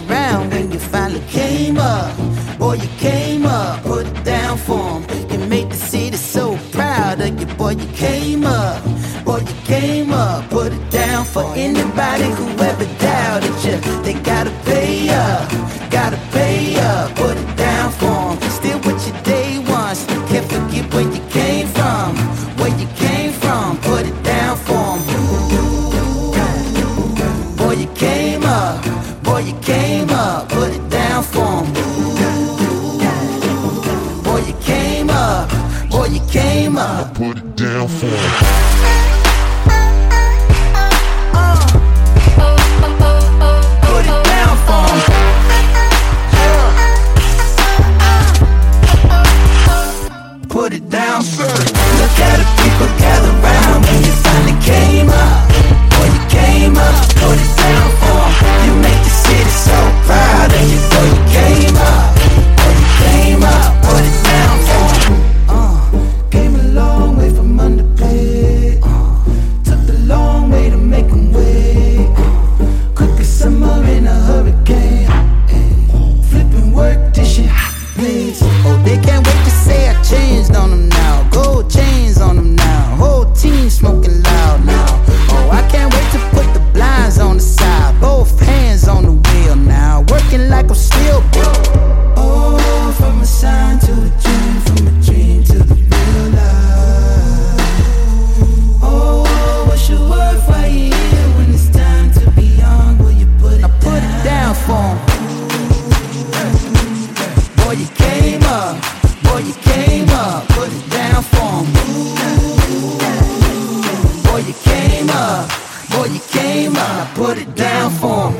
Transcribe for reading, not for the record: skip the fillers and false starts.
around when you finally came up. Boy, you came up, put it down for 'em. You made the city so proud of you. Boy, you came up. Boy, you came up, put it down for anybody who ever doubted you. They gotta pay up, gotta pay up, put it down for 'em. Still with your day ones, can't forget where you came from. Where you came from, put it down for 'em. Boy, you came up, boy, you came up, put it down for 'em. Boy, you came up, boy, you came up, put it down for 'em. Put it down, sir. Look at the people gather round when you finally came up. Boy, you came up, put it down for 'em. You make the city so proud of you. Boy, you came up. Boy, you came up, put it down for 'em. Came a long way from underpaid. Took the long way to make 'em wait. Quick as summer in a hurricane. Flipping work, this shit please. Oh, they can't wait to say I changed on them now. Gold chains on them now. Whole team smoking loud now. Oh, I can't wait to put the blinds on the side. Both hands on the wheel now. Working like I'm still broke. Oh, from a sign to a dream, from a dream to the real life. Oh, what's your word for you here when it's time to be young? Will you put it down? I put it down for 'em. Boy, you came up, boy, you came up, put it down for 'em. Boy, you came up, boy, you came up, put it down for 'em.